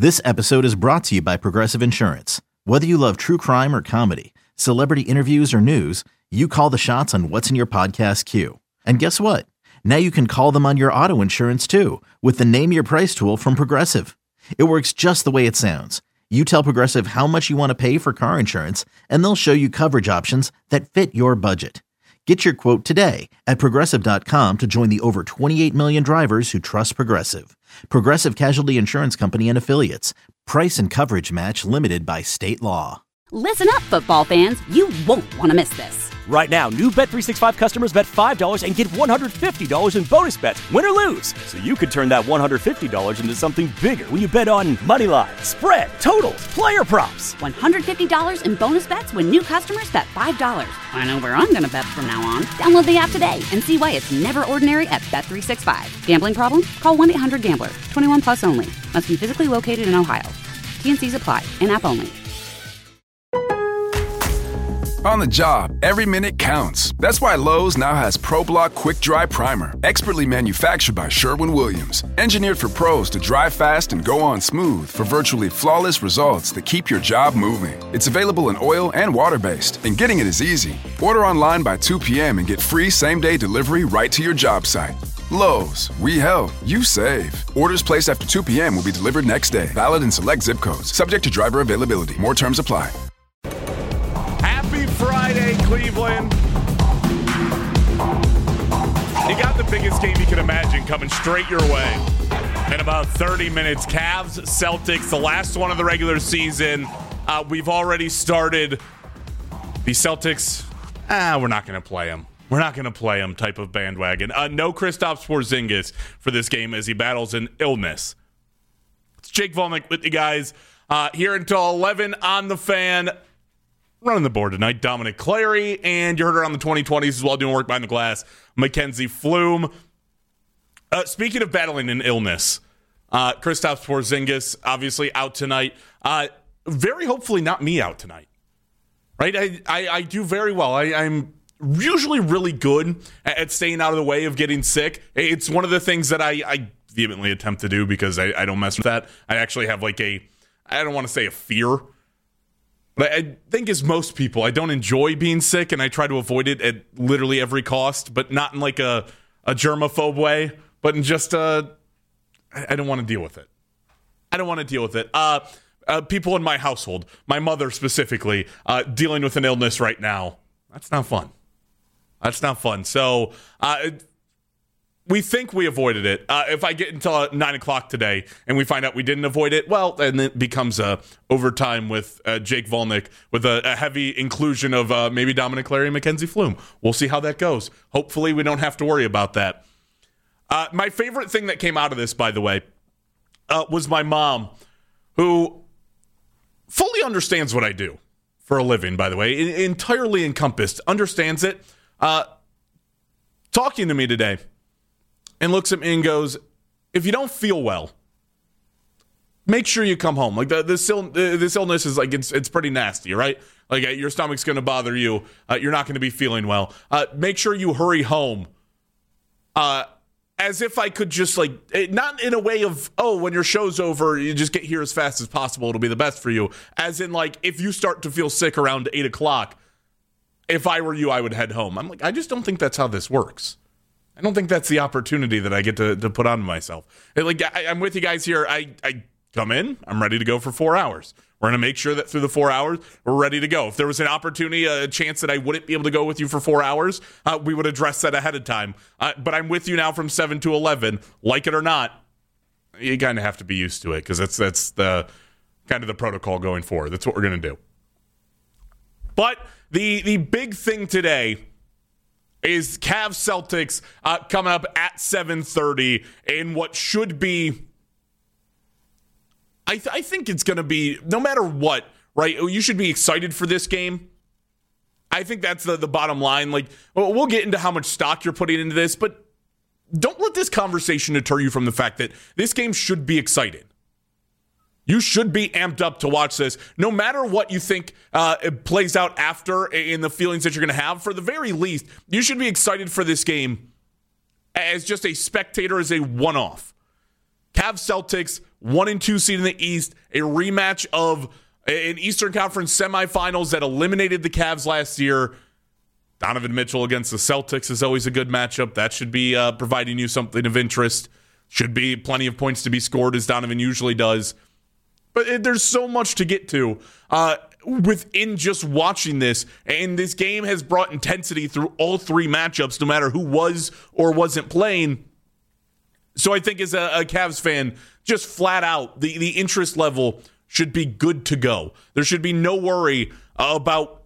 This episode is brought to you by Progressive Insurance. Whether you love true crime or comedy, celebrity interviews or news, you call the shots on what's in your podcast queue. And guess what? Now you can call them on your auto insurance too with the Name Your Price tool from Progressive. It works just the way it sounds. You tell Progressive how much you want to pay for car insurance, and they'll show you coverage options that fit your budget. Get your quote today at Progressive.com to join the over 28 million drivers who trust Progressive. Progressive Casualty Insurance Company and Affiliates. Price and coverage match limited by state law. Listen up, football fans. You won't want to miss this. Right now, new Bet365 customers bet $5 and get $150 in bonus bets, win or lose. So you could turn that $150 into something bigger when you bet on money line, spread, totals, player props. $150 in bonus bets when new customers bet $5. I know where I'm going to bet from now on. Download the app today and see why it's never ordinary at Bet365. Gambling problem? Call 1-800-GAMBLER. 21 plus only. Must be physically located in Ohio. T&Cs apply. In-app only. On the job, every minute counts. That's why Lowe's now has ProBlock Quick Dry Primer, expertly manufactured by Sherwin-Williams. Engineered for pros to dry fast and go on smooth for virtually flawless results that keep your job moving. It's available in oil and water-based, and getting it is easy. Order online by 2 p.m. and get free same-day delivery right to your job site. Lowe's, we help, you save. Orders placed after 2 p.m. will be delivered next day. Valid in select zip codes. Subject to driver availability. More terms apply. Friday, Cleveland. You got the biggest game you can imagine coming straight your way in about 30 minutes. Cavs, Celtics, the last one of the regular season. We've already started the Celtics. We're not going to play them. We're not going to play them type of bandwagon. No Kristaps Porzingis for this game as he battles an illness. It's Jake Volnick with you guys here until 11 on the Fan. Running the board tonight, Dominic Clary, and you heard her on the 2020s as well, doing work behind the glass, Mackenzie Flume. Speaking of battling an illness, Kristaps Porzingis obviously out tonight. Very hopefully not me out tonight, right? I do very well. I'm usually really good at staying out of the way of getting sick. It's one of the things that I vehemently attempt to do because I don't mess with that. I actually have I don't want to say a fear, but I think as most people, I don't enjoy being sick, and I try to avoid it at literally every cost, but not in like a germaphobe way, but in just I don't want to deal with it. I don't want to deal with it. People in my household, my mother specifically, dealing with an illness right now. That's not fun. That's not fun. So we think we avoided it. If I get until 9 o'clock today and we find out we didn't avoid it, well, then it becomes overtime with Jake Volnick with a heavy inclusion of maybe Dominic Clary and Mackenzie Flume. We'll see how that goes. Hopefully we don't have to worry about that. My favorite thing that came out of this, by the way, was my mom, who fully understands what I do for a living, by the way, entirely encompassed, understands it, talking to me today. And looks at me and goes, if you don't feel well, make sure you come home. Like this illness is it's pretty nasty, right? Like your stomach's going to bother you. You're not going to be feeling well. Make sure you hurry home. As if I could just not in a way of, when your show's over, you just get here as fast as possible. It'll be the best for you. As in if you start to feel sick around 8 o'clock, if I were you, I would head home. I'm like, I just don't think that's how this works. I don't think that's the opportunity that I get to put on myself. I'm with you guys here. I come in. I'm ready to go for 4 hours. We're going to make sure that through the 4 hours, we're ready to go. If there was an opportunity, a chance that I wouldn't be able to go with you for 4 hours, we would address that ahead of time. But I'm with you now from 7 to 11. Like it or not, you kind of have to be used to it because that's the kind of the protocol going forward. That's what we're going to do. But the big thing today is Cavs Celtics coming up at 7:30 in what should be, I think it's going to be, no matter what, right? You should be excited for this game. I think that's the bottom line. We'll get into how much stock you're putting into this, but don't let this conversation deter you from the fact that this game should be exciting. You should be amped up to watch this, no matter what you think it plays out after in the feelings that you're going to have. For the very least, you should be excited for this game as just a spectator, as a one-off. Cavs Celtics, 1-2 seed in the East, a rematch of an Eastern Conference semifinals that eliminated the Cavs last year. Donovan Mitchell against the Celtics is always a good matchup. That should be providing you something of interest. Should be plenty of points to be scored, as Donovan usually does. But there's so much to get to within just watching this. And this game has brought intensity through all three matchups, no matter who was or wasn't playing. So I think as a Cavs fan, just flat out, the interest level should be good to go. There should be no worry about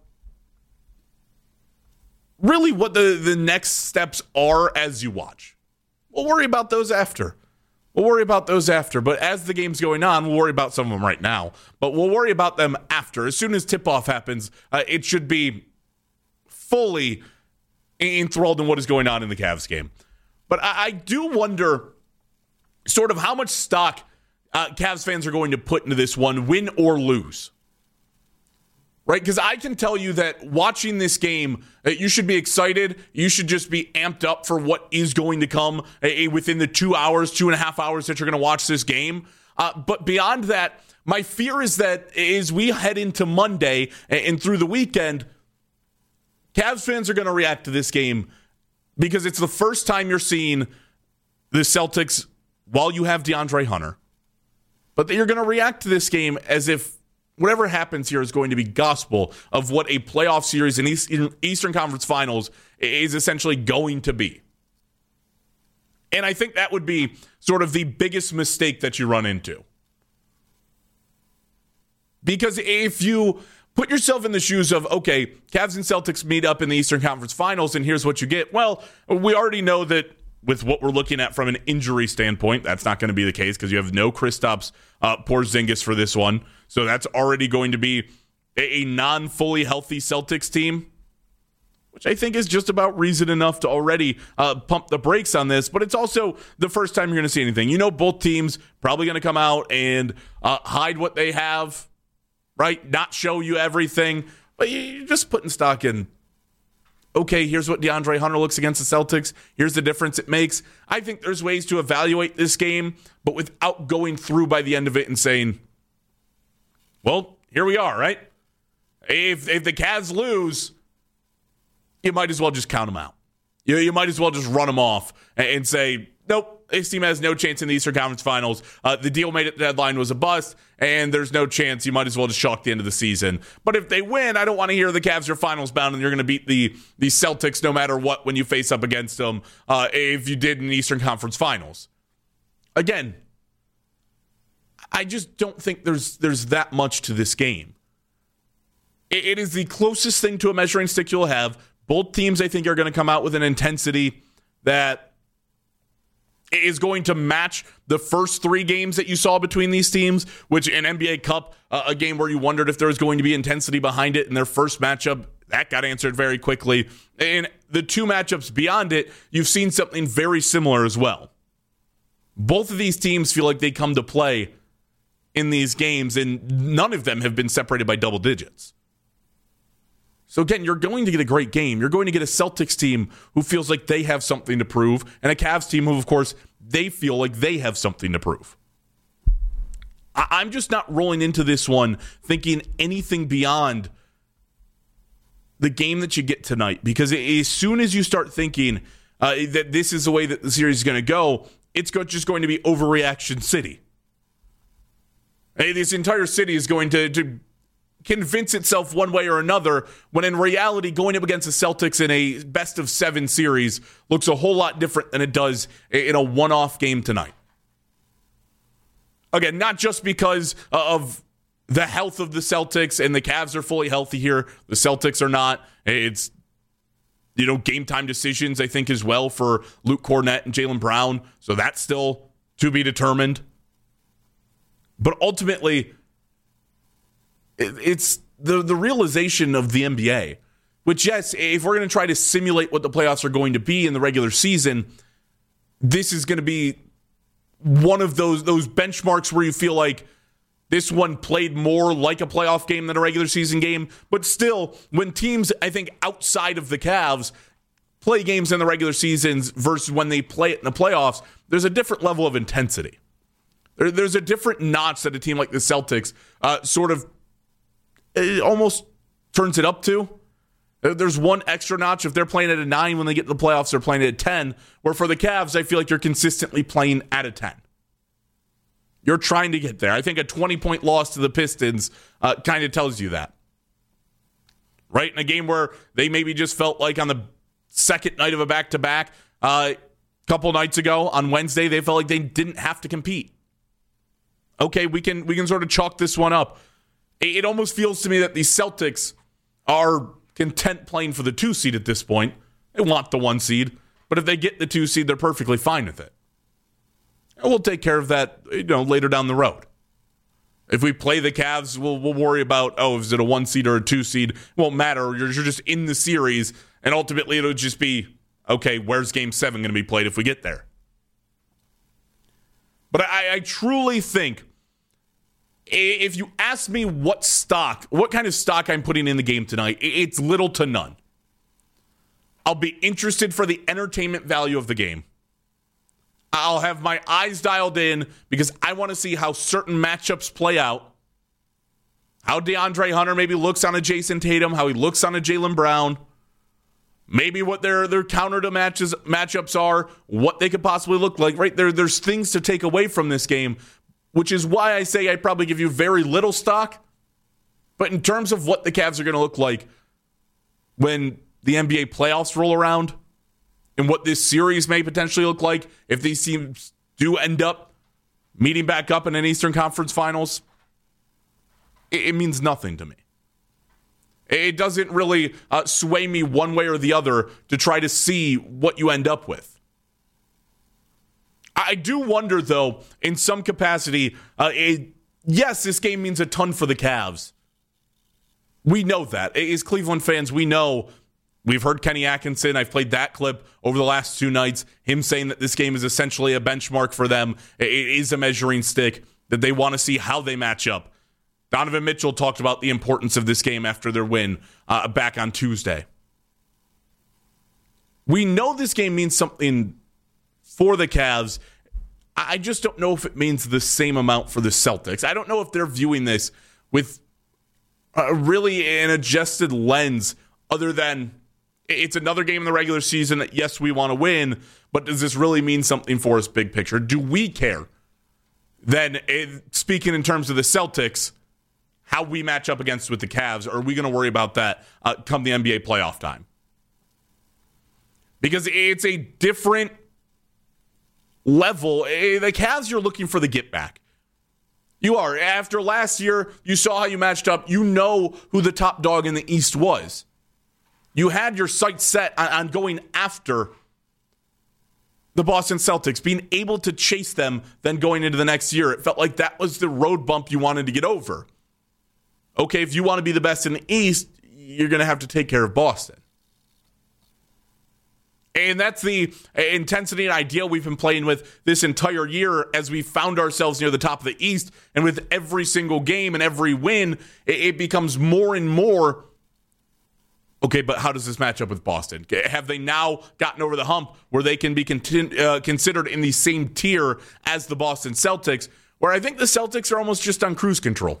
really what the next steps are as you watch. We'll worry about those after. But as the game's going on, we'll worry about some of them right now. But we'll worry about them after. As soon as tip-off happens, it should be fully enthralled in what is going on in the Cavs game. But I do wonder sort of how much stock Cavs fans are going to put into this one, win or lose. Right? Because I can tell you that watching this game, you should be excited. You should just be amped up for what is going to come within the 2.5 hours that you're going to watch this game. But beyond that, my fear is that as we head into Monday and through the weekend, Cavs fans are going to react to this game because it's the first time you're seeing the Celtics while you have DeAndre Hunter. But you're going to react to this game as if whatever happens here is going to be gospel of what a playoff series in Eastern Conference Finals is essentially going to be. And I think that would be sort of the biggest mistake that you run into. Because if you put yourself in the shoes of, okay, Cavs and Celtics meet up in the Eastern Conference Finals, and here's what you get. Well, we already know that with what we're looking at from an injury standpoint, that's not going to be the case because you have no Kristaps Porzingis for this one. So that's already going to be a non-fully healthy Celtics team, which I think is just about reason enough to already pump the brakes on this. But it's also the first time you're going to see anything. You know, both teams probably going to come out and hide what they have, right? Not show you everything. But you're just putting stock in, okay, here's what DeAndre Hunter looks against the Celtics. Here's the difference it makes. I think there's ways to evaluate this game, but without going through by the end of it and saying, well, here we are, right? If the Cavs lose, you might as well just count them out. You might as well just run them off and say, nope, this team has no chance in the Eastern Conference Finals. The deal made at the deadline was a bust, and there's no chance. You might as well just chalk the end of the season. But if they win, I don't want to hear the Cavs are finals bound and you're going to beat the Celtics no matter what when you face up against them if you did in the Eastern Conference Finals. Again, I just don't think there's that much to this game. It is the closest thing to a measuring stick you'll have. Both teams, I think, are going to come out with an intensity that is going to match the first three games that you saw between these teams, which in NBA Cup, a game where you wondered if there was going to be intensity behind it in their first matchup, that got answered very quickly. And the two matchups beyond it, you've seen something very similar as well. Both of these teams feel like they come to play in these games, and none of them have been separated by double digits. So again, you're going to get a great game. You're going to get a Celtics team who feels like they have something to prove, and a Cavs team who, of course, they feel like they have something to prove. I'm just not rolling into this one thinking anything beyond the game that you get tonight, because as soon as you start thinking that this is the way that the series is going to go, it's just going to be overreaction city. This entire city is going to convince itself one way or another, when in reality, going up against the Celtics in a best-of-7 series looks a whole lot different than it does in a one-off game tonight. Again, not just because of the health of the Celtics and the Cavs are fully healthy here. The Celtics are not. It's, game time decisions, I think, as well for Luke Kornet and Jaylen Brown. So that's still to be determined. But ultimately, it's the realization of the NBA, which, yes, if we're going to try to simulate what the playoffs are going to be in the regular season, this is going to be one of those benchmarks where you feel like this one played more like a playoff game than a regular season game. But still, when teams, I think, outside of the Cavs play games in the regular seasons versus when they play it in the playoffs, there's a different level of intensity. There's a different notch that a team like the Celtics it almost turns it up to. There's one extra notch. If they're playing at a 9 when they get to the playoffs, they're playing at a 10. Where for the Cavs, I feel like you're consistently playing at a 10. You're trying to get there. I think a 20-point loss to the Pistons kind of tells you that. Right? In a game where they maybe just felt like on the second night of a back-to-back, a couple nights ago on Wednesday, they felt like they didn't have to compete. Okay, we can sort of chalk this one up. It almost feels to me that the Celtics are content playing for the 2 seed at this point. They want the 1 seed, but if they get the 2 seed, they're perfectly fine with it. And we'll take care of that, later down the road. If we play the Cavs, we'll worry about, is it a 1 seed or a 2 seed? It won't matter. You're just in the series, and ultimately it'll just be, okay, where's Game 7 going to be played if we get there? But I truly think, if you ask me what kind of stock I'm putting in the game tonight, it's little to none. I'll be interested for the entertainment value of the game. I'll have my eyes dialed in because I want to see how certain matchups play out. How DeAndre Hunter maybe looks on a Jason Tatum, how he looks on a Jaylen Brown. Maybe what their counter to matchups are, what they could possibly look like. Right there's things to take away from this game, which is why I say I'd probably give you very little stock. But in terms of what the Cavs are going to look like when the NBA playoffs roll around and what this series may potentially look like if these teams do end up meeting back up in an Eastern Conference Finals, it means nothing to me. It doesn't really sway me one way or the other to try to see what you end up with. I do wonder, though, in some capacity, yes, this game means a ton for the Cavs. We know that. As Cleveland fans, we know. We've heard Kenny Atkinson. I've played that clip over the last 2 nights. Him saying that this game is essentially a benchmark for them. It is a measuring stick, that they want to see how they match up. Donovan Mitchell talked about the importance of this game after their win back on Tuesday. We know this game means something for the Cavs. I just don't know if it means the same amount for the Celtics. I don't know if they're viewing this with really an adjusted lens other than it's another game in the regular season that, yes, we want to win, but does this really mean something for us big picture? Do we care? Then, speaking in terms of the Celtics, how we match up against with the Cavs, or are we going to worry about that come the NBA playoff time? Because it's a different level. The Cavs, you're looking for the get back. You are. After last year, you saw how you matched up. You know who the top dog in the East was. You had your sights set on going after the Boston Celtics, being able to chase them, then going into the next year. It felt like that was the road bump you wanted to get over. Okay, if you want to be the best in the East, you're going to have to take care of Boston. And that's the intensity and idea we've been playing with this entire year as we found ourselves near the top of the East. And with every single game and every win, it becomes more and more, okay, but how does this match up with Boston? Have they now gotten over the hump where they can be considered in the same tier as the Boston Celtics, where I think the Celtics are almost just on cruise control?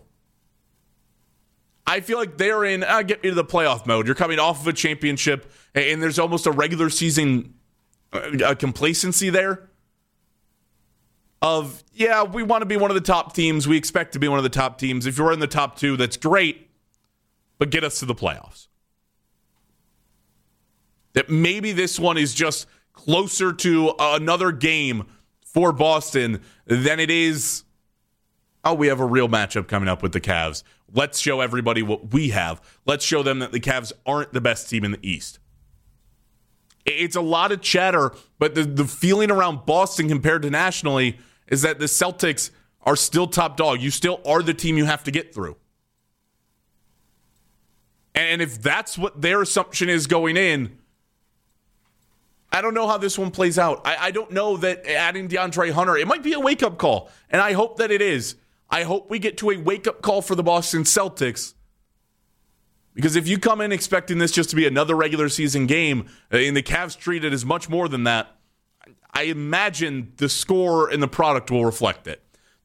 I feel like they're in, get me to the playoff mode. You're coming off of a championship, and there's almost a regular season complacency there of, yeah, we want to be one of the top teams. We expect to be one of the top teams. If you're in the top 2, that's great, but get us to the playoffs. That maybe this one is just closer to another game for Boston than it is, we have a real matchup coming up with the Cavs. Let's show everybody what we have. Let's show them that the Cavs aren't the best team in the East. It's a lot of chatter, but the feeling around Boston compared to nationally is that the Celtics are still top dog. You still are the team you have to get through. And if that's what their assumption is going in, I don't know how this one plays out. I don't know that adding DeAndre Hunter, it might be a wake-up call, and I hope that it is. I hope we get to a wake-up call for the Boston Celtics, because if you come in expecting this just to be another regular season game, and the Cavs treat it as much more than that, I imagine the score and the product will reflect it.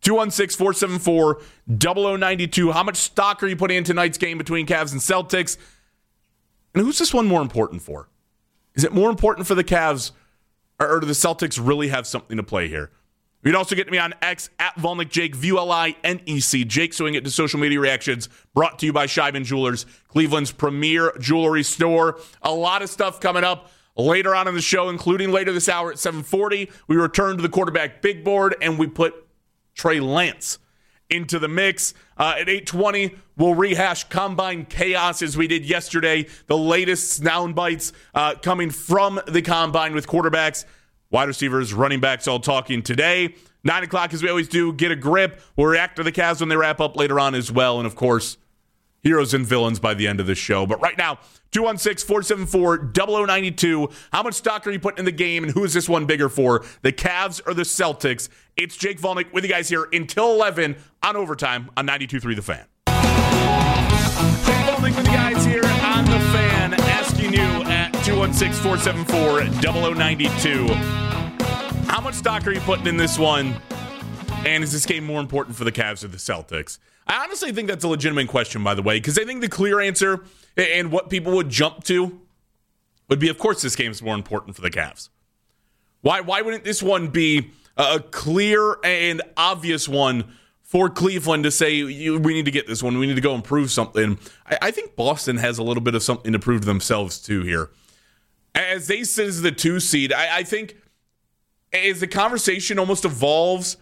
216-474-0092. How much stock are you putting in tonight's game between Cavs and Celtics? And who's this one more important for? Is it more important for the Cavs, or do the Celtics really have something to play here? You can also get to me on X at Volnick Jake, VULINEC. Jake swing it to social media reactions, brought to you by Scheiben Jewelers, Cleveland's premier jewelry store. A lot of stuff coming up later on in the show, including later this hour at 7:40. We return to the quarterback big board, and we put Trey Lance into the mix. At 8:20, we'll rehash combine chaos as we did yesterday. The latest sound bites coming from the combine with quarterbacks, wide receivers, running backs, all talking today. 9 o'clock, as we always do, get a grip. We'll react to the Cavs when they wrap up later on as well. And, of course, heroes and villains by the end of the show. But right now, 216-474-0092. How much stock are you putting in the game, and who is this one bigger for, the Cavs or the Celtics? It's Jake Volnick with you guys here until 11 on Overtime on 92.3 The Fan. Jake Volnick with you guys here on The Fan, asking you at 216-474-0092. How much stock are you putting in this one, and is this game more important for the Cavs or the Celtics? I honestly think that's a legitimate question, by the way, because I think the clear answer and what people would jump to would be, of course, this game is more important for the Cavs. Why wouldn't this one be a clear and obvious one for Cleveland to say, we need to get this one, we need to go improve something? I think Boston has a little bit of something to prove to themselves, too, here. As they sit as the 2 seed, I think as the conversation almost evolves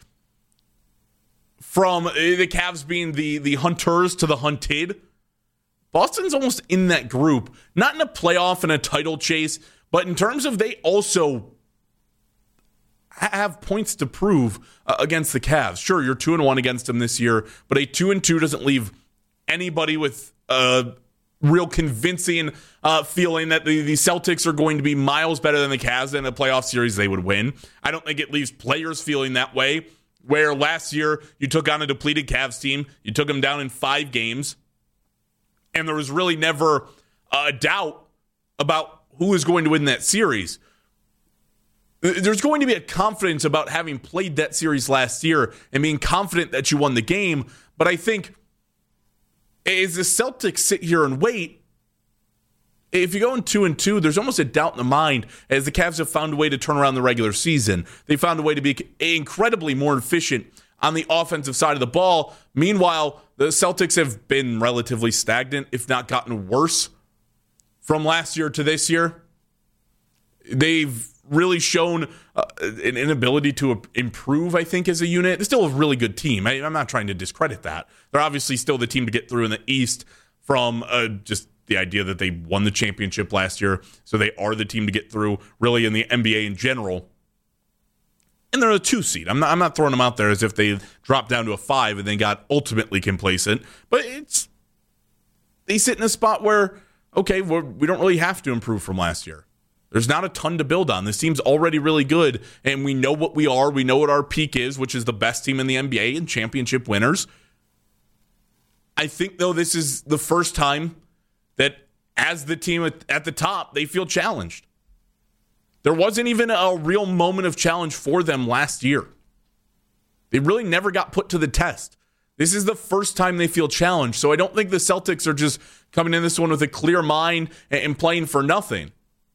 from the Cavs being the hunters to the hunted, Boston's almost in that group. Not in a playoff and a title chase, but in terms of they also have points to prove against the Cavs. Sure, you're 2-1 against them this year, but a 2-2 doesn't leave anybody with a real convincing feeling that the Celtics are going to be miles better than the Cavs in a playoff series they would win. I don't think it leaves players feeling that way, where last year you took on a depleted Cavs team, you took them down in 5 games, and there was really never a doubt about who is going to win that series. There's going to be a confidence about having played that series last year and being confident that you won the game. But I think as the Celtics sit here and wait, if you go in 2-2, there's almost a doubt in the mind as the Cavs have found a way to turn around the regular season. They found a way to be incredibly more efficient on the offensive side of the ball. Meanwhile, the Celtics have been relatively stagnant, if not gotten worse from last year to this year. They've really shown an inability to improve, I think, as a unit. They're still a really good team. I'm not trying to discredit that. They're obviously still the team to get through in the East from just the idea that they won the championship last year. So they are the team to get through, really, in the NBA in general. And they're a 2 seed. I'm not throwing them out there as if they dropped down to a 5 and then got ultimately complacent. But they sit in a spot where, okay, we don't really have to improve from last year. There's not a ton to build on. This team's already really good, and we know what we are. We know what our peak is, which is the best team in the NBA and championship winners. I think, though, this is the first time that as the team at the top, they feel challenged. There wasn't even a real moment of challenge for them last year. They really never got put to the test. This is the first time they feel challenged, so I don't think the Celtics are just coming in this one with a clear mind and playing for nothing.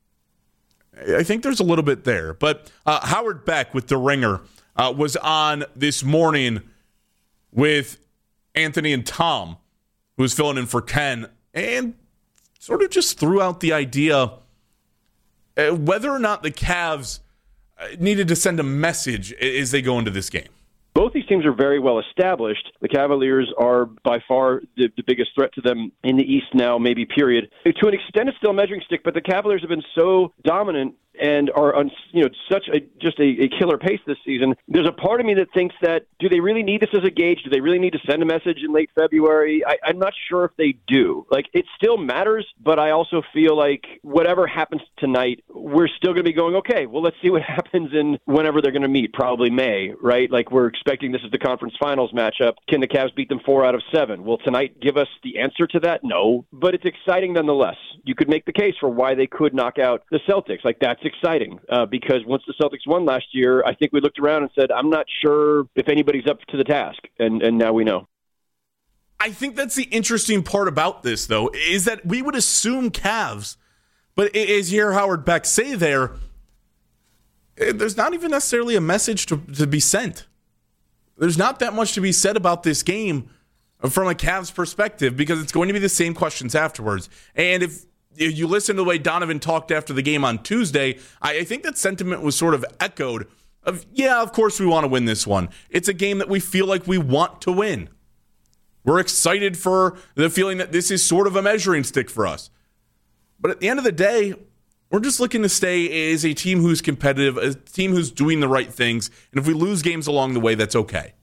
I think there's a little bit there. But Howard Beck with The Ringer was on this morning with Anthony and Tom, who was filling in for Ken, and sort of just threw out the idea whether or not the Cavs needed to send a message as they go into this game. Both these teams are very well established. The Cavaliers are by far the biggest threat to them in the East now, maybe period. To an extent, it's still a measuring stick, but the Cavaliers have been so dominant and are on such a killer pace this season. There's a part of me that thinks that, do they really need this as a gauge? Do they really need to send a message in late February? I'm not sure if they do. Like, it still matters, but I also feel like whatever happens tonight, we're still going to be going, okay, well, let's see what happens in whenever they're going to meet, probably May, right? Like, we're expecting this is the conference finals matchup. Can the Cavs beat them 4 out of 7? Will tonight give us the answer to that? No, but it's exciting nonetheless. You could make the case for why they could knock out the Celtics. Like, that's exciting because once the Celtics won last year, I think we looked around and said, I'm not sure if anybody's up to the task, and now we know. I think that's the interesting part about this, though, is that we would assume Cavs, but as you hear Howard Beck say there's not even necessarily a message to be sent. There's not that much to be said about this game from a Cavs perspective because it's going to be the same questions afterwards. And if you listen to the way Donovan talked after the game on Tuesday, I think that sentiment was sort of echoed of, yeah, of course we want to win this one. It's a game that we feel like we want to win. We're excited for the feeling that this is sort of a measuring stick for us. But at the end of the day, we're just looking to stay as a team who's competitive, a team who's doing the right things. And if we lose games along the way, that's okay.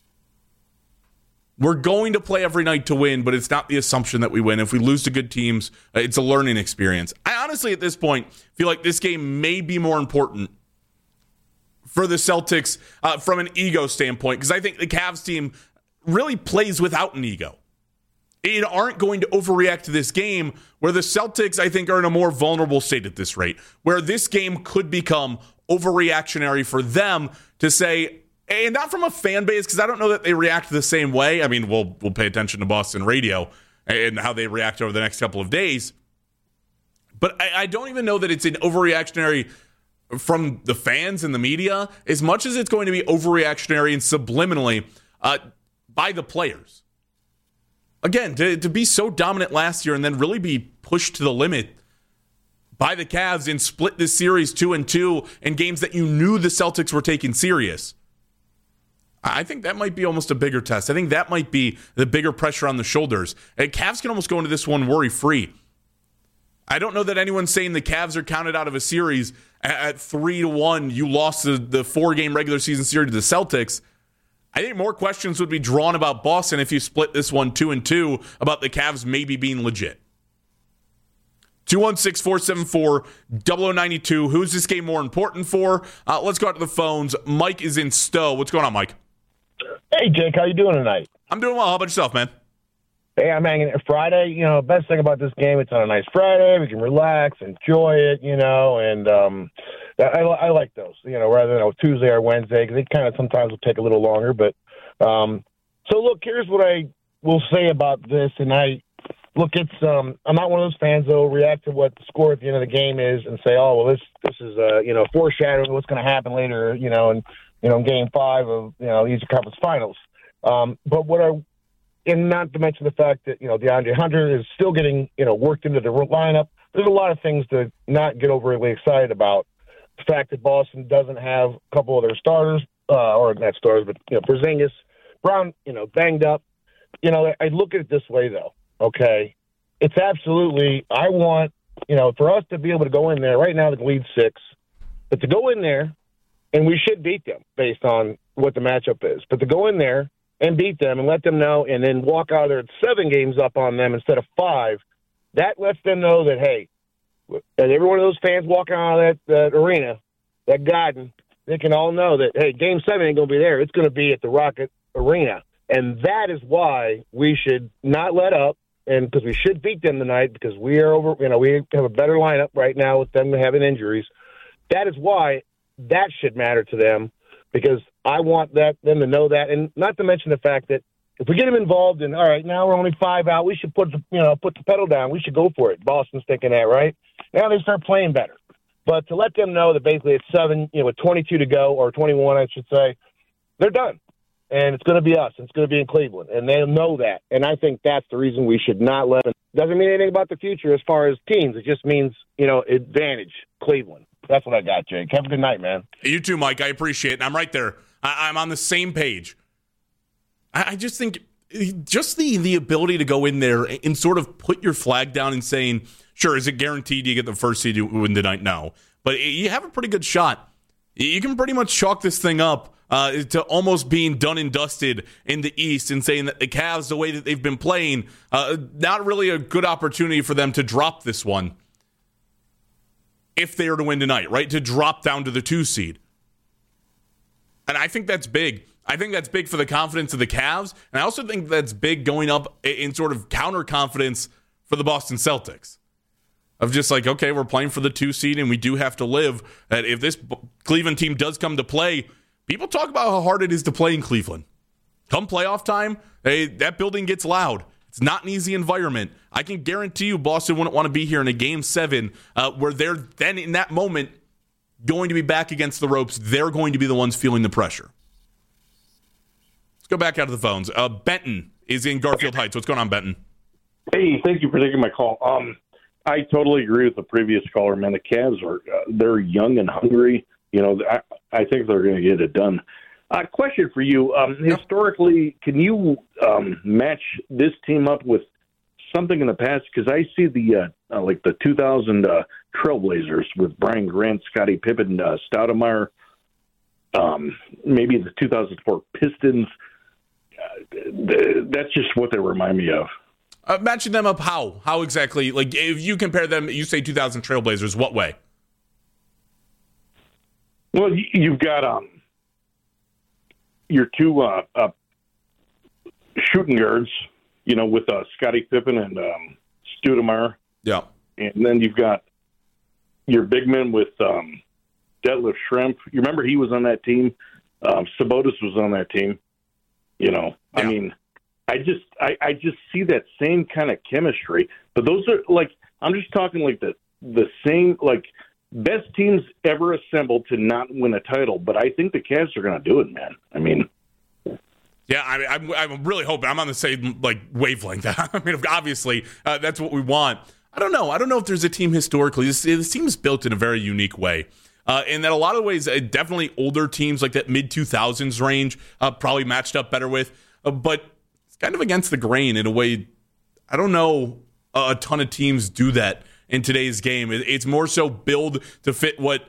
We're going to play every night to win, but it's not the assumption that we win. If we lose to good teams, it's a learning experience. I honestly, at this point, feel like this game may be more important for the Celtics from an ego standpoint, because I think the Cavs team really plays without an ego. It aren't going to overreact to this game, where the Celtics, I think, are in a more vulnerable state at this rate, where this game could become overreactionary for them to say, and not from a fan base, because I don't know that they react the same way. I mean, we'll pay attention to Boston radio and how they react over the next couple of days. But I don't even know that it's an overreactionary from the fans and the media, as much as it's going to be overreactionary and subliminally by the players. Again, to be so dominant last year and then really be pushed to the limit by the Cavs and split this series 2-2 in games that you knew the Celtics were taking serious, I think that might be almost a bigger test. I think that might be the bigger pressure on the shoulders. And Cavs can almost go into this one worry-free. I don't know that anyone's saying the Cavs are counted out of a series at 3-1. You lost the 4-game regular season series to the Celtics. I think more questions would be drawn about Boston if you split this one 2-2 about the Cavs maybe being legit. 216-474-0092. Who's this game more important for? Let's go out to the phones. Mike is in Stowe. What's going on, Mike? Hey, Jake. How you doing tonight? I'm doing well. How about yourself, man? Hey, I'm hanging it. Friday, best thing about this game, it's on a nice Friday. We can relax, enjoy it, and I like those, rather than a Tuesday or Wednesday, because it kind of sometimes will take a little longer. But so, look, here's what I will say about this. And it's I'm not one of those fans that will react to what the score at the end of the game is and say, oh, well, this is foreshadowing what's going to happen later, in Game 5 of Eastern Conference Finals. And not to mention the fact that, DeAndre Hunter is still getting, worked into the lineup. There's a lot of things to not get overly excited about. The fact that Boston doesn't have a couple of their starters, or not starters, but, Porzingis, Brown, banged up. I look at it this way, though, okay? It's absolutely, I want, for us to be able to go in there, right now the lead 6, but to go in there, and we should beat them based on what the matchup is, but to go in there and beat them and let them know and then walk out of there at 7 games up on them instead of 5, that lets them know that, hey, every one of those fans walking out of that arena, that garden, they can all know that, hey, Game 7 ain't going to be there. It's going to be at the Rocket Arena. And that is why we should not let up, and because we should beat them tonight, because we are over, we have a better lineup right now with them having injuries. That is why that should matter to them, because I want them to know that, and not to mention the fact that if we get them involved in, all right, now we're only 5 out, we should put the pedal down. We should go for it. Boston's thinking that, right? Now they start playing better. But to let them know that basically it's 7, with 22 to go, or 21, I should say, they're done. And it's going to be us. It's going to be in Cleveland. And they'll know that. And I think that's the reason we should not let them. Doesn't mean anything about the future as far as teams. It just means, advantage Cleveland. That's what I got, Jake. Have a good night, man. You too, Mike. I appreciate it. And I'm right there. I'm on the same page. I just think just the ability to go in there and sort of put your flag down and saying, sure, is it guaranteed you get the first seed to win tonight? No. But you have a pretty good shot. You can pretty much chalk this thing up to almost being done and dusted in the East and saying that the Cavs, the way that they've been playing, not really a good opportunity for them to drop this one if they were to win tonight, right? To drop down to the 2 seed. And I think that's big. I think that's big for the confidence of the Cavs. And I also think that's big going up in sort of counter confidence for the Boston Celtics. of just like, okay, we're playing for the 2 seed and we do have to live. That if this Cleveland team does come to play, people talk about how hard it is to play in Cleveland. Come playoff time, that building gets loud. It's not an easy environment. I can guarantee you Boston wouldn't want to be here in a Game 7 where they're then in that moment going to be back against the ropes. They're going to be the ones feeling the pressure. Let's go back out of the phones. Benton is in Garfield Heights. What's going on, Benton? Hey, thank you for taking my call. I totally agree with the previous caller, man. The Cavs they're young and hungry. You know, I think they're going to get it done. Question for you. Historically, can you match this team up with something in the past? Because I see the 2000 Trailblazers with Brian Grant, Scottie Pippen, Stoudemire, maybe the 2004 Pistons. That's just what they remind me of. Matching them up how? How exactly? Like, if you compare them, you say 2000 Trailblazers, what way? Well, you've got your two shooting guards, you know, with Scottie Pippen and Stoudemire. Yeah. And then you've got your big men with Detlef Schrempf. You remember he was on that team? Sabonis was on that team. You know, yeah. I mean, I just see that same kind of chemistry. But those are like, I'm just talking like the same, like, best teams ever assembled to not win a title. But I think the Cavs are going to do it, man. I mean, yeah, I'm really hoping I'm on the same like wavelength. I mean, obviously, that's what we want. I don't know. I don't know if there's a team historically. This team is built in a very unique way. In that a lot of ways, definitely older teams like that mid-2000s range probably matched up better with. But it's kind of against the grain in a way. I don't know a ton of teams do that in today's game. It's more so build to fit what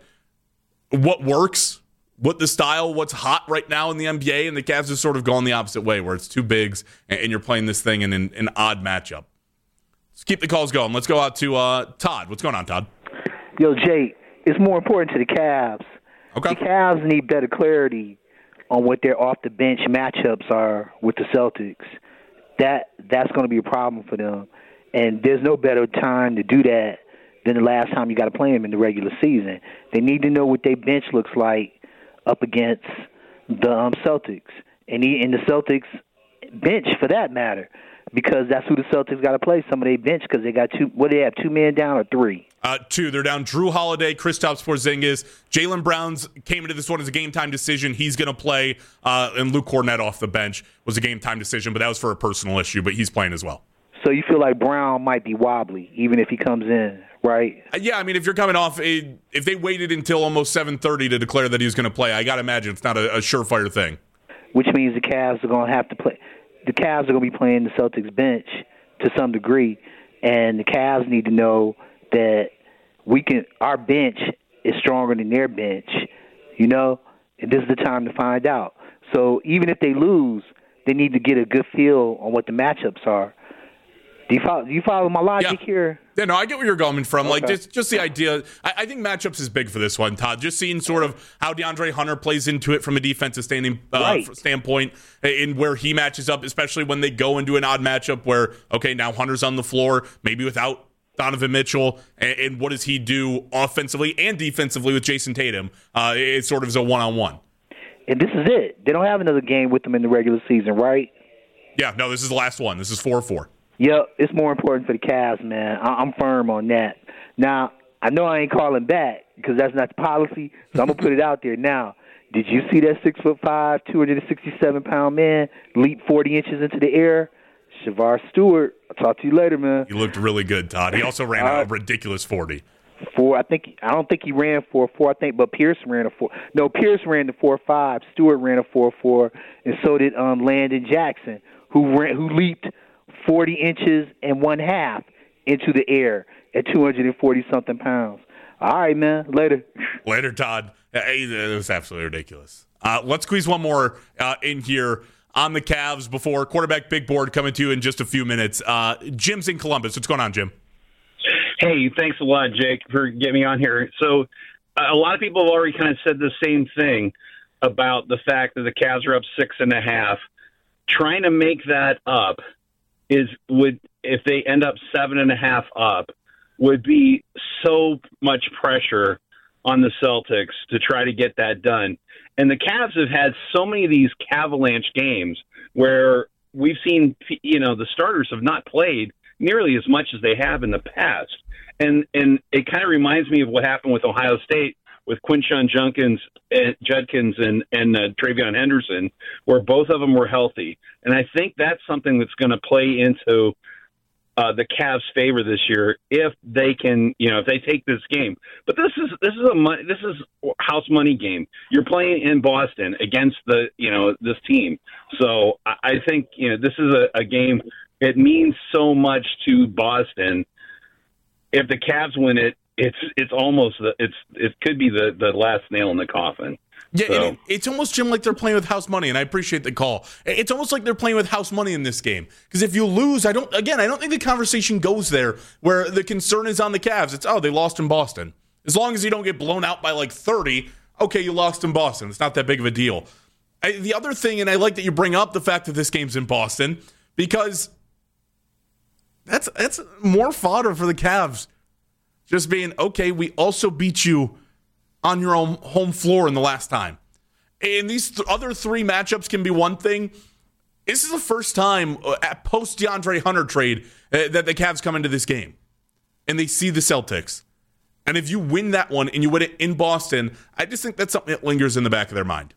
works, what the style, what's hot right now in the NBA. And the Cavs have sort of gone the opposite way where it's two bigs and you're playing this thing in an odd matchup. Let's keep the calls going. Let's go out to Todd. What's going on, Todd? Yo, Jay, it's more important to the Cavs. Okay. The Cavs need better clarity on what their off-the-bench matchups are with the Celtics. That's going to be a problem for them. And there's no better time to do that than the last time you got to play them in the regular season. They need to know what their bench looks like up against the Celtics. And the Celtics bench, for that matter, because that's who the Celtics got to play, some of their bench, because they got two men down or three? Two. They're down Drew Holiday, Kristaps Porzingis. Jaylen Brown's came into this one as a game-time decision. He's going to play. And Luke Kornet off the bench was a game-time decision, but that was for a personal issue, but he's playing as well. So you feel like Brown might be wobbly, even if he comes in, right? Yeah, I mean, if you're coming off, if they waited until almost 7:30 to declare that he was going to play, I got to imagine it's not a surefire thing. Which means the Cavs are going to have to play. The Cavs are going to be playing the Celtics bench to some degree, and the Cavs need to know that our bench is stronger than their bench, you know, and this is the time to find out. So even if they lose, they need to get a good feel on what the matchups are. Do you follow my logic here? Yeah, no, I get where you're coming from. Okay. Like, just the idea. I think matchups is big for this one, Todd. Just seeing sort of how DeAndre Hunter plays into it from a defensive standpoint in where he matches up, especially when they go into an odd matchup where, okay, now Hunter's on the floor, maybe without Donovan Mitchell, and what does he do offensively and defensively with Jason Tatum? It sort of is a one-on-one. And this is it. They don't have another game with them in the regular season, right? Yeah, no, this is the last one. This is 4-4. Yep, it's more important for the Cavs, man. I'm firm on that. Now, I know I ain't calling back because that's not the policy, so I'm going to put it out there now. Did you see that 6'5", 267-pound man leap 40 inches into the air? Shavar Stewart. I'll talk to you later, man. He looked really good, Todd. He also ran a ridiculous 40. I don't think he ran 4.4. But Pierce ran a 4. No, Pierce ran the 4.5. Stewart ran a 4.4, and so did Landon Jackson, who leaped 40 inches and 1/2 into the air at 240-something pounds. All right, man. Later. Later, Todd. Hey, that was absolutely ridiculous. Let's squeeze one more in here on the Cavs before quarterback big board coming to you in just a few minutes. Jim's in Columbus. What's going on, Jim? Hey, thanks a lot, Jake, for getting me on here. So a lot of people have already kind of said the same thing about the fact that the Cavs are up 6.5. Trying to make that up if they end up 7.5 up, would be so much pressure on the Celtics to try to get that done. And the Cavs have had so many of these Cavalanche games where we've seen, the starters have not played nearly as much as they have in the past. And it kind of reminds me of what happened with Ohio State with Quinshon Judkins and Travion Henderson, where both of them were healthy. And I think that's something that's going to play into the Cavs' favor this year if they can, if they take this game. But this is house money game. You're playing in Boston against this team. So I think this is a game. It means so much to Boston. If the Cavs win it, it's almost it could be the last nail in the coffin. Yeah, so. It's almost, Jim, like they're playing with house money, and I appreciate the call. It's almost like they're playing with house money in this game. Because if you lose, I don't think the conversation goes there where the concern is on the Cavs. It's, they lost in Boston. As long as you don't get blown out by like 30, okay, you lost in Boston. It's not that big of a deal. The other thing, and I like that you bring up the fact that this game's in Boston, because that's more fodder for the Cavs. Just being, okay, we also beat you on your own home floor in the last time. And these other three matchups can be one thing. This is the first time at post DeAndre Hunter trade that the Cavs come into this game. And they see the Celtics. And if you win that one and you win it in Boston, I just think that's something that lingers in the back of their mind.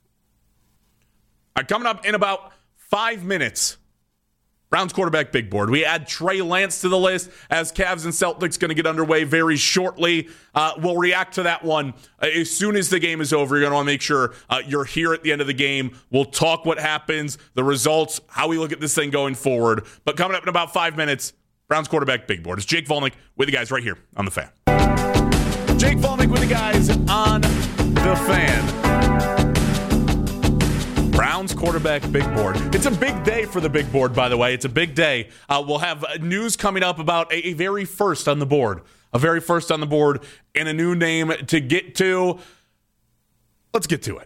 All right, coming up in about 5 minutes, Browns quarterback big board. We add Trey Lance to the list as Cavs and Celtics going to get underway very shortly. We'll react to that one as soon as the game is over. You're going to want to make sure you're here at the end of the game. We'll talk what happens, the results, how we look at this thing going forward. But coming up in about 5 minutes, Browns quarterback big board. It's Jake Volnick with the guys right here on The Fan. Jake Volnick with the guys on The Fan. Browns quarterback big board. It's a big day for the big board, by the way. It's a big day. We'll have news coming up about a very first on the board. A very first on the board and a new name to get to. Let's get to it.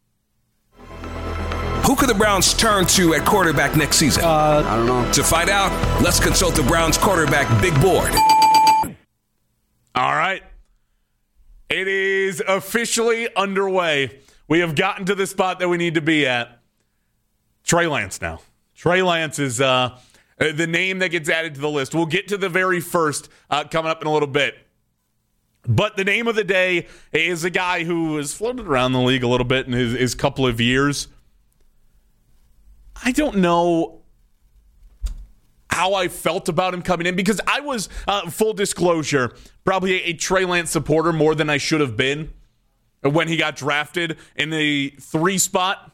Who could the Browns turn to at quarterback next season? I don't know. To find out, let's consult the Browns quarterback big board. All right. It is officially underway. We have gotten to the spot that we need to be at. Trey Lance now. Trey Lance is the name that gets added to the list. We'll get to the very first coming up in a little bit. But the name of the day is a guy who has floated around the league a little bit in his couple of years. I don't know how I felt about him coming in because I was, full disclosure, probably a Trey Lance supporter more than I should have been when he got drafted in the 3 spot.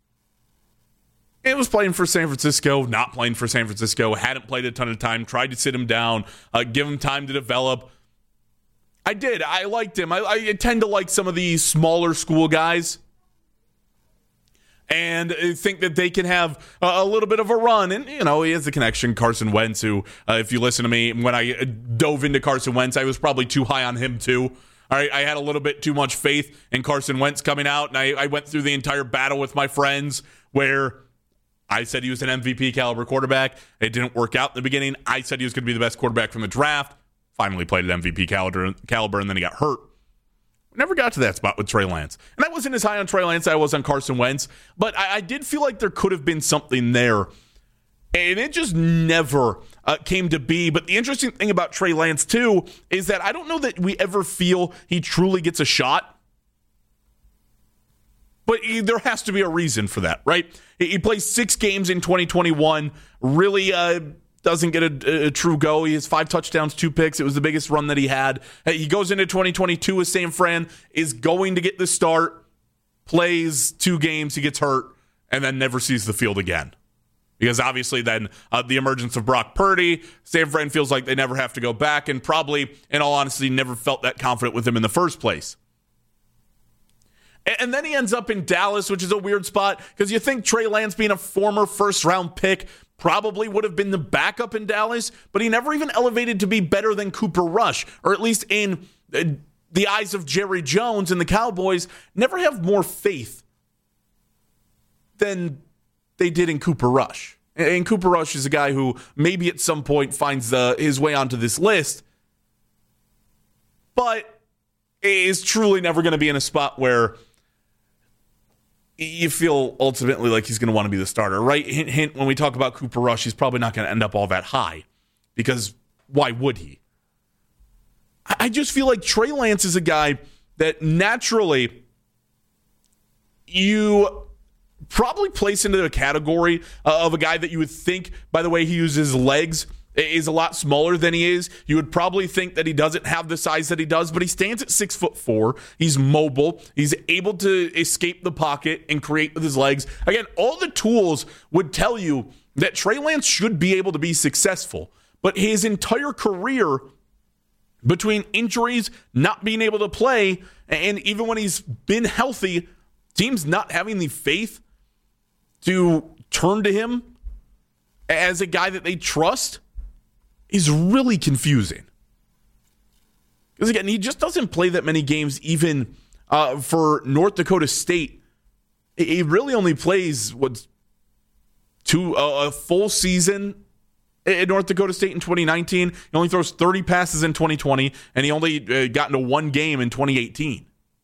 It was playing for San Francisco, not playing for San Francisco, hadn't played a ton of time, tried to sit him down, give him time to develop. I did. I liked him. I tend to like some of these smaller school guys and think that they can have a little bit of a run. And, he has a connection, Carson Wentz, who, if you listen to me, when I dove into Carson Wentz, I was probably too high on him too. All right, I had a little bit too much faith in Carson Wentz coming out, and I went through the entire battle with my friends where I said he was an MVP caliber quarterback. It didn't work out in the beginning. I said he was going to be the best quarterback from the draft. Finally played at MVP caliber, and then he got hurt. Never got to that spot with Trey Lance. And I wasn't as high on Trey Lance as I was on Carson Wentz, but I did feel like there could have been something there. And it just never came to be. But the interesting thing about Trey Lance, too, is that I don't know that we ever feel he truly gets a shot. But there has to be a reason for that, right? He plays 6 games in 2021, really doesn't get a true go. He has 5 touchdowns, 2 picks. It was the biggest run that he had. He goes into 2022 with San Fran, is going to get the start, plays 2 games, he gets hurt, and then never sees the field again. Because obviously then the emergence of Brock Purdy, San Fran feels like they never have to go back and probably, in all honesty, never felt that confident with him in the first place. And then he ends up in Dallas, which is a weird spot because you think Trey Lance being a former first-round pick probably would have been the backup in Dallas, but he never even elevated to be better than Cooper Rush, or at least in the eyes of Jerry Jones and the Cowboys, never have more faith than they did in Cooper Rush. And Cooper Rush is a guy who maybe at some point finds his way onto this list. but is truly never going to be in a spot where you feel ultimately like he's going to want to be the starter, right? Hint, hint, when we talk about Cooper Rush, he's probably not going to end up all that high because why would he? I just feel like Trey Lance is a guy that naturally you probably place into the category of a guy that you would think, by the way he uses legs, is a lot smaller than he is. You would probably think that he doesn't have the size that he does, but he stands at 6'4". He's mobile. He's able to escape the pocket and create with his legs. Again, all the tools would tell you that Trey Lance should be able to be successful, but his entire career, between injuries, not being able to play, and even when he's been healthy, teams not having the faith to turn to him as a guy that they trust, is really confusing. Because again, he just doesn't play that many games even for North Dakota State. He really only plays a full season at North Dakota State in 2019. He only throws 30 passes in 2020, and he only got into one game in 2018.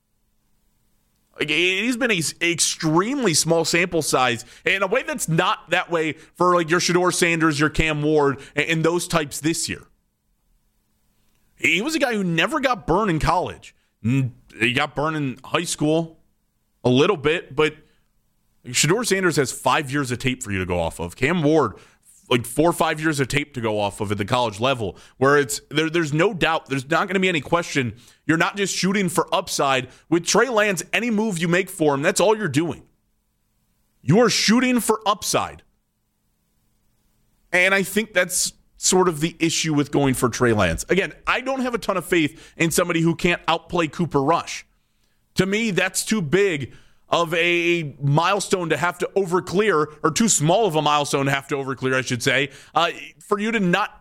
He's been an extremely small sample size in a way that's not that way for like your Shedeur Sanders, your Cam Ward, and those types this year. He was a guy who never got burned in college. He got burned in high school a little bit, but Shedeur Sanders has 5 years of tape for you to go off of. Cam Ward, like 4 or 5 years of tape to go off of at the college level, where there's no doubt, there's not going to be any question. You're not just shooting for upside. With Trey Lance, any move you make for him, that's all you're doing. You are shooting for upside. And I think that's sort of the issue with going for Trey Lance. Again, I don't have a ton of faith in somebody who can't outplay Cooper Rush. To me, that's too big of a milestone to have to overclear, or too small of a milestone to have to overclear, I should say, for you to not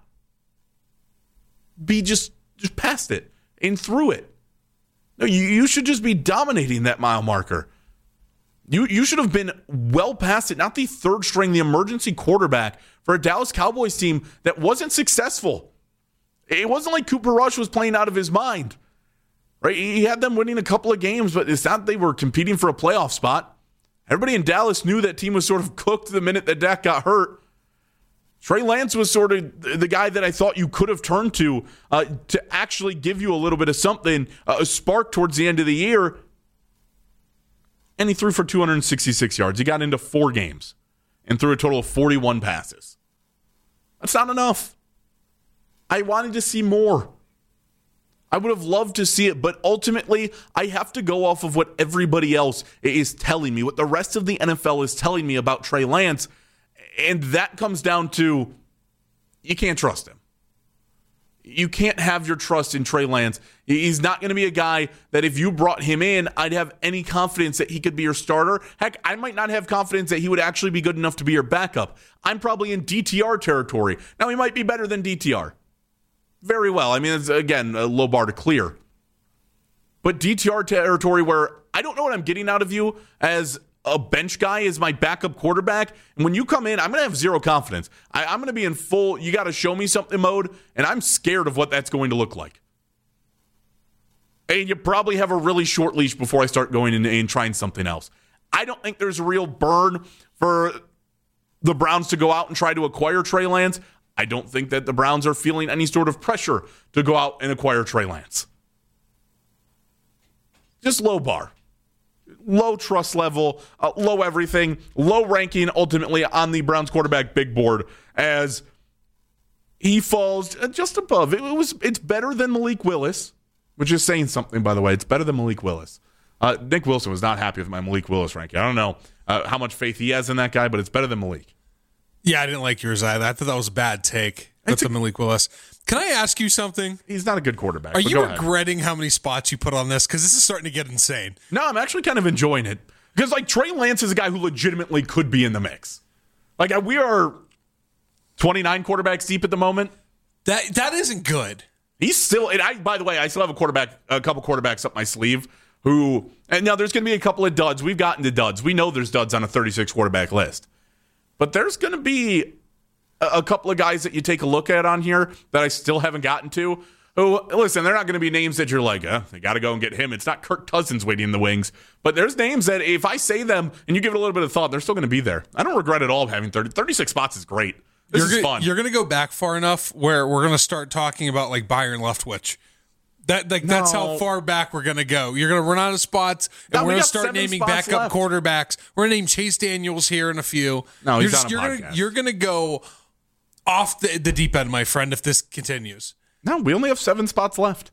be just past it and through it. No, you should just be dominating that mile marker. You should have been well past it, not the third string, the emergency quarterback for a Dallas Cowboys team that wasn't successful. It wasn't like Cooper Rush was playing out of his mind. Right? He had them winning a couple of games, but it's not that they were competing for a playoff spot. Everybody in Dallas knew that team was sort of cooked the minute that Dak got hurt. Trey Lance was sort of the guy that I thought you could have turned to actually give you a little bit of something, a spark towards the end of the year. And he threw for 266 yards. He got into 4 games and threw a total of 41 passes. That's not enough. I wanted to see more. I would have loved to see it, but ultimately, I have to go off of what everybody else is telling me, what the rest of the NFL is telling me about Trey Lance, and that comes down to you can't trust him. You can't have your trust in Trey Lance. He's not going to be a guy that if you brought him in, I'd have any confidence that he could be your starter. Heck, I might not have confidence that he would actually be good enough to be your backup. I'm probably in DTR territory. Now, he might be better than DTR. Very well. I mean, it's, again, a low bar to clear. But DTR territory where I don't know what I'm getting out of you as a bench guy, as my backup quarterback. And when you come in, I'm going to have zero confidence. I'm going to be in full, you got to show me something mode, and I'm scared of what that's going to look like. And you probably have a really short leash before I start going in and trying something else. I don't think there's a real burn for the Browns to go out and try to acquire Trey Lance. I don't think that the Browns are feeling any sort of pressure to go out and acquire Trey Lance. Just low bar. Low trust level, low everything, low ranking ultimately on the Browns quarterback big board as he falls just above. It's better than Malik Willis, which is saying something, by the way. It's better than Malik Willis. Nick Wilson was not happy with my Malik Willis ranking. I don't know how much faith he has in that guy, but it's better than Malik. Yeah, I didn't like yours either. I thought that was a bad take. That's the Malik Willis. Can I ask you something? He's not a good quarterback. Are you regretting how many spots you put on this? Because this is starting to get insane. No, I'm actually kind of enjoying it. Because, like, Trey Lance is a guy who legitimately could be in the mix. Like, we are 29 quarterbacks deep at the moment. That isn't good. He's still, and by the way, I still have a couple quarterbacks up my sleeve who, and now there's going to be a couple of duds. We've gotten to duds. We know there's duds on a 36 quarterback list. But there's going to be a couple of guys that you take a look at on here that I still haven't gotten to who, listen, they're not going to be names that you're like, they got to go and get him. It's not Kirk Cousins waiting in the wings. But there's names that if I say them and you give it a little bit of thought, they're still going to be there. I don't regret at all having 36 spots is great. This is fun. You're going to go back far enough where we're going to start talking about like Byron Leftwich. That's how far back we're going to go. You're going to run out of spots, and we're going to start naming backup quarterbacks. We're going to name Chase Daniels here in a few. No, he's on a podcast. You're going to go off the deep end, my friend, if this continues. No, we only have 7 spots left.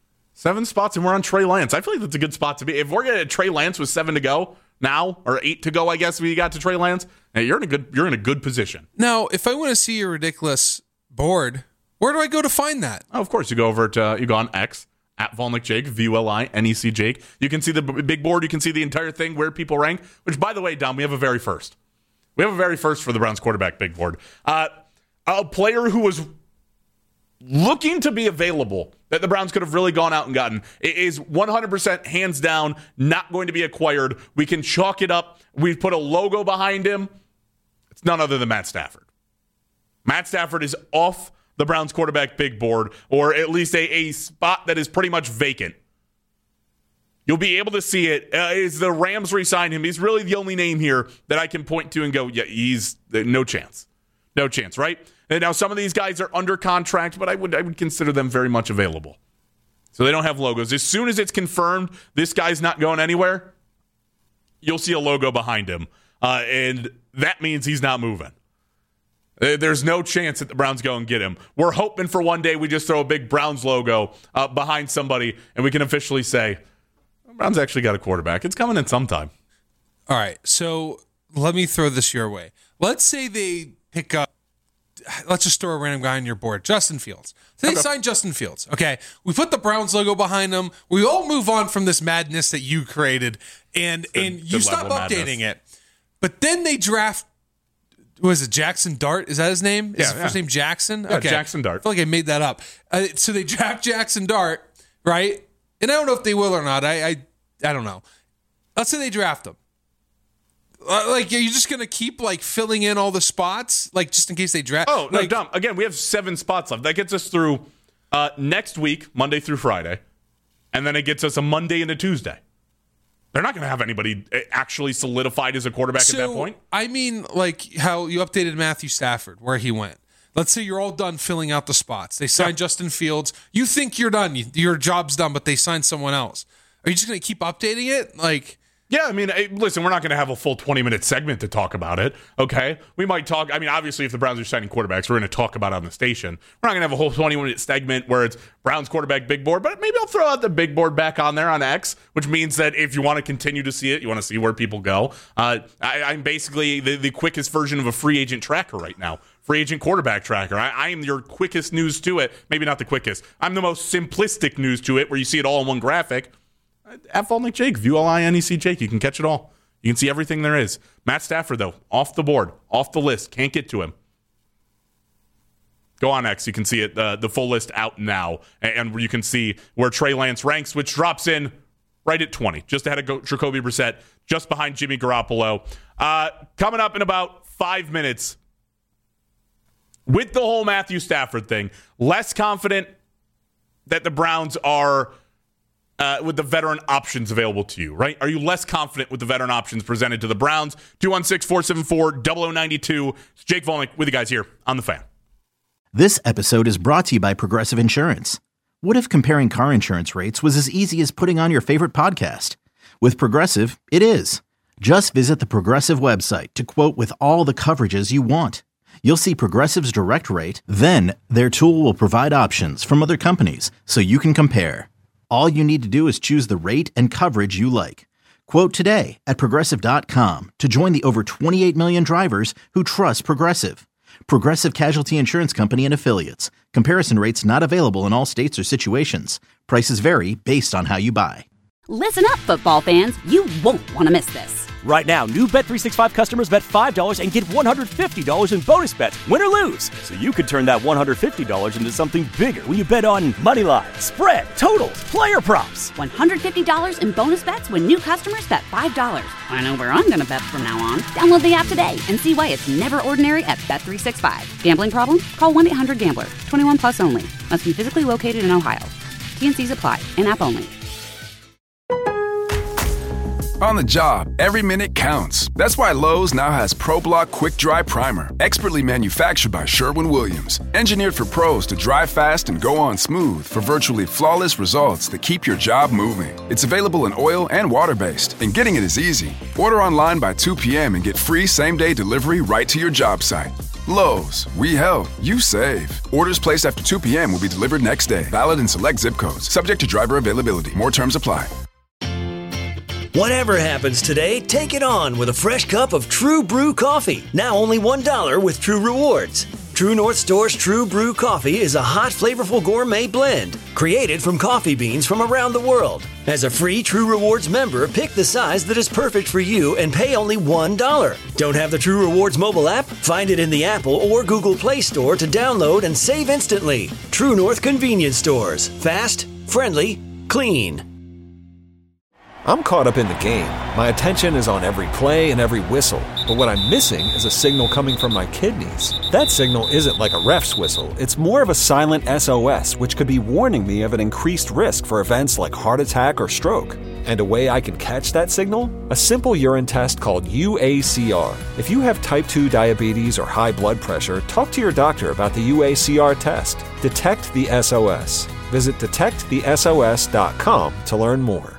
7 spots, and we're on Trey Lance. I feel like that's a good spot to be. If we're going to Trey Lance with 7 to go now, or 8 to go, I guess we got to Trey Lance. You're in a good position. Now, if I want to see your ridiculous board, where do I go to find that? Oh, of course, you go on X at Volnick Jake, VULINEC Jake. You can see the big board. You can see the entire thing where people rank. Which, by the way, Dom, we have a very first. We have a very first for the Browns quarterback big board. A player who was looking to be available that the Browns could have really gone out and gotten is 100% hands down not going to be acquired. We can chalk it up. We've put a logo behind him. It's none other than Matt Stafford. Matt Stafford is off the Browns quarterback big board, or at least a spot that is pretty much vacant. You'll be able to see it. Is the Rams re-sign him? He's really the only name here that I can point to and go, yeah, he's no chance. No chance, right? And now some of these guys are under contract, but I would consider them very much available. So they don't have logos. As soon as it's confirmed this guy's not going anywhere, you'll see a logo behind him. And that means he's not moving. There's no chance that the Browns go and get him. We're hoping for one day we just throw a big Browns logo behind somebody and we can officially say, Browns actually got a quarterback. It's coming in sometime. All right, so let me throw this your way. Let's say they pick up, let's just throw a random guy on your board, Justin Fields. So they sign Justin Fields, okay? We put the Browns logo behind them. We all move on from this madness that you created, and you stop updating it. But then they draft, was it Jackson Dart? Is that his name? Is his first name Jackson? Yeah, okay. Jackson Dart. I feel like I made that up. So they draft Jackson Dart, right? And I don't know if they will or not. I don't know. Let's say they draft him. Like, are you just going to keep, like, filling in all the spots? Like, just in case they draft? Oh, no, Dom. Again, we have 7 spots left. That gets us through next week, Monday through Friday. And then it gets us a Monday and a Tuesday. They're not going to have anybody actually solidified as a quarterback at that point. I mean, like, how you updated Matthew Stafford, where he went. Let's say you're all done filling out the spots. They signed Justin Fields. You think you're done. Your job's done, but they signed someone else. Are you just going to keep updating it? Like... Yeah, I mean, listen, we're not going to have a full 20-minute segment to talk about it, okay? We might talk, I mean, obviously, if the Browns are signing quarterbacks, we're going to talk about it on the station. We're not going to have a whole 20-minute segment where it's Browns quarterback big board, but maybe I'll throw out the big board back on there on X, which means that if you want to continue to see it, you want to see where people go. I'm basically the quickest version of a free agent tracker right now. Free agent quarterback tracker. I am your quickest news to it. Maybe not the quickest. I'm the most simplistic news to it where you see it all in one graphic. At Volnick Jake, VULINEC Jake. You can catch it all. You can see everything there is. Matt Stafford, though, off the board, off the list. Can't get to him. Go on X. You can see it, the full list out now. And you can see where Trey Lance ranks, which drops in right at 20. Just ahead of Jacoby Brissett, just behind Jimmy Garoppolo. Coming up in about 5 minutes, with the whole Matthew Stafford thing, less confident that the Browns are... with the veteran options available to you, right? Are you less confident with the veteran options presented to the Browns? 216-474-0092. It's Jake Volnick with you guys here on The Fan. This episode is brought to you by Progressive Insurance. What if comparing car insurance rates was as easy as putting on your favorite podcast? With Progressive, it is. Just visit the Progressive website to quote with all the coverages you want. You'll see Progressive's direct rate, then their tool will provide options from other companies so you can compare. All you need to do is choose the rate and coverage you like. Quote today at Progressive.com to join the over 28 million drivers who trust Progressive. Progressive Casualty Insurance Company and Affiliates. Comparison rates not available in all states or situations. Prices vary based on how you buy. Listen up, football fans. You won't want to miss this. Right now, new Bet365 customers bet $5 and get $150 in bonus bets, win or lose. So you could turn that $150 into something bigger when you bet on moneyline, spread, totals, player props. $150 in bonus bets when new customers bet $5. I know where I'm going to bet from now on. Download the app today and see why it's never ordinary at Bet365. Gambling problem? Call 1-800-GAMBLER. 21 plus only. Must be physically located in Ohio. T&Cs apply. In-app only. On the job, every minute counts. That's why Lowe's now has ProBlock Quick Dry Primer, expertly manufactured by Sherwin-Williams. Engineered for pros to dry fast and go on smooth for virtually flawless results that keep your job moving. It's available in oil and water-based, and getting it is easy. Order online by 2 p.m. and get free same-day delivery right to your job site. Lowe's, we help, you save. Orders placed after 2 p.m. will be delivered next day. Valid in select zip codes. Subject to driver availability. More terms apply. Whatever happens today, take it on with a fresh cup of True Brew coffee. Now only $1 with True Rewards. True North Store's True Brew coffee is a hot, flavorful gourmet blend created from coffee beans from around the world. As a free True Rewards member, pick the size that is perfect for you and pay only $1. Don't have the True Rewards mobile app? Find it in the Apple or Google Play Store to download and save instantly. True North Convenience Stores. Fast, friendly, clean. I'm caught up in the game. My attention is on every play and every whistle. But what I'm missing is a signal coming from my kidneys. That signal isn't like a ref's whistle. It's more of a silent SOS, which could be warning me of an increased risk for events like heart attack or stroke. And a way I can catch that signal? A simple urine test called UACR. If you have type 2 diabetes or high blood pressure, talk to your doctor about the UACR test. Detect the SOS. Visit detectthesos.com to learn more.